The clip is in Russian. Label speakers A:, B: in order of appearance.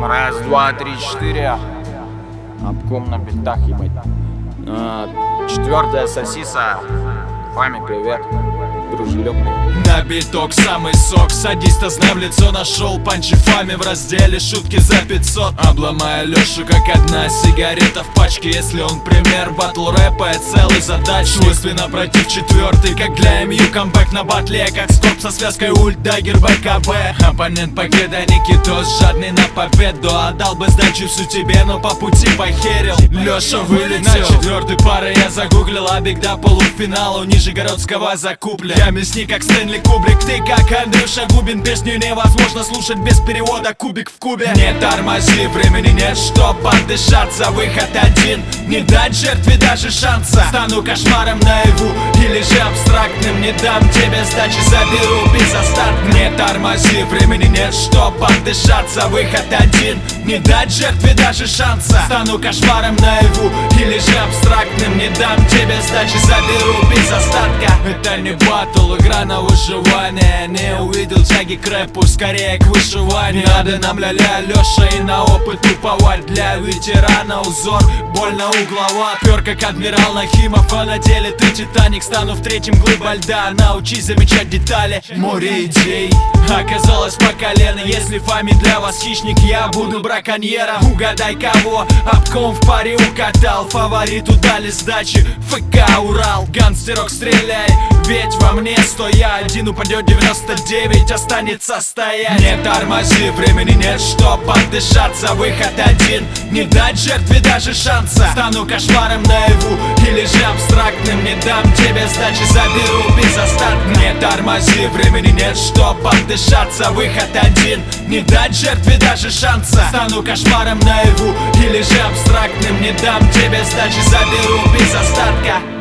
A: Раз, два, три, четыре. Обком на битах, ебать. Четвертая сосиса. Фами, привет. Дружелюбный.
B: На биток самый сок, садиста знай в лицо нашел. Панчи Фами в разделе, шутки за 500. Обломая Лешу как одна сигарета в пачке. Если он пример батл рэпа, я целый задач. Свойственно напротив четвертый, как для МЮ. Камбэк на батле, как скорб со связкой ульт, дагер БКБ. Оппонент покеда Никитос, жадный на победу. Отдал бы сдачу всю тебе, но по пути похерил. Леша вылетел. На четвертой пары я загуглил, а биг до полуфинала у Нижегородского закуплен. Я мясник как Стэнли Кубрик, ты как Андрюша Губин. Песню невозможно слушать без перевода, кубик в кубе. Не тормози, времени нет, чтоб отдышаться. Выход один, не дать жертве даже шанса. Стану кошмаром наяву или же абстрактным. Не дам тебе сдачи, заберу без остатка. Не тормози, времени нет, чтоб отдышаться. Выход один, не дать жертве даже шанса. Стану кошмаром наяву или же абстрактным. Не дам тебе сдачи, заберу без остатка. Это не батл, игра на выживание. Не увидел тяги к рэпу, скорее к вышиванию. Надо нам ля-ля, Леша, и на опыт уповать. Для ветерана узор больно угловат. Пёр как адмирал Нахимов, а на деле ты Титаник. Стану в третьем глыба льда, научись замечать детали. Море идей оказалось по колено. Если Фами для вас хищник, я буду браконьером. Угадай кого, обком в паре укатал. Фавориту дали сдачи, ФК Урал. Гангстерок, стреляй, ведь во мне 100. Я один, упадет 99, останется стоять. Не тормози, времени нет, чтоб отдышаться. Выход один, не дать жертве даже шанса. Стану кошмаром наяву или же абстрактным. Не дам тебе сдачи, заберу без остатка. Не тормози, времени нет, чтоб отдышаться. Выход один, не дать жертве даже шанса. Стану кошмаром наяву или же абстрактным. Не дам тебе сдачи, заберу без остатка.